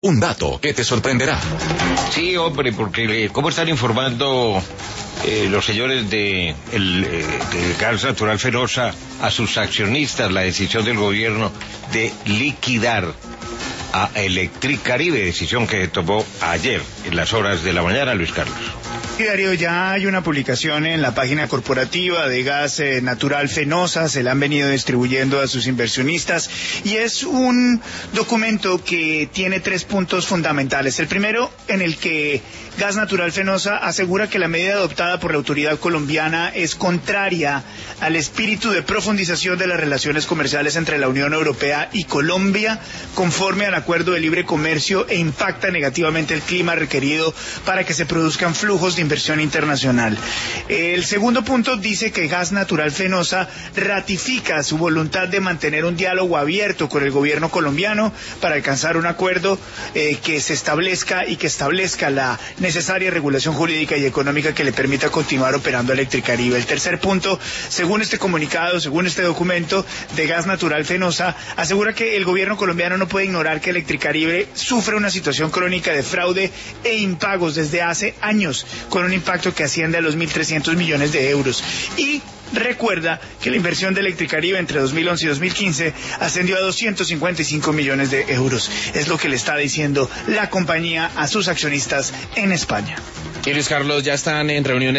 Un dato que te sorprenderá. Sí, hombre, porque ¿cómo están informando los señores de Gas Natural Fenosa a sus accionistas la decisión del gobierno de liquidar a Electricaribe, decisión que tomó ayer en las horas de la mañana, Luis Carlos? Sí, Darío, ya hay una publicación en la página corporativa de Gas Natural Fenosa, se la han venido distribuyendo a sus inversionistas y es un documento que tiene 3 puntos fundamentales. El primero, en el que Gas Natural Fenosa asegura que la medida adoptada por la autoridad colombiana es contraria al espíritu de profundización de las relaciones comerciales entre la Unión Europea y Colombia, conforme al acuerdo de libre comercio, e impacta negativamente el clima requerido para que se produzcan flujos de inversión internacional. El segundo punto dice que Gas Natural Fenosa ratifica su voluntad de mantener un diálogo abierto con el gobierno colombiano para alcanzar un acuerdo que se establezca y que establezca la necesaria regulación jurídica y económica que le permita continuar operando Electricaribe. El tercer punto, según este comunicado, según este documento de Gas Natural Fenosa, asegura que el gobierno colombiano no puede ignorar que Electricaribe sufre una situación crónica de fraude e impagos desde hace años, con un impacto que asciende a los 1.300 millones de euros. Y recuerda que la inversión de Electricaribe entre 2011 y 2015 ascendió a 255 millones de euros. Es lo que le está diciendo la compañía a sus accionistas en España. Y Luis Carlos, ya están en reuniones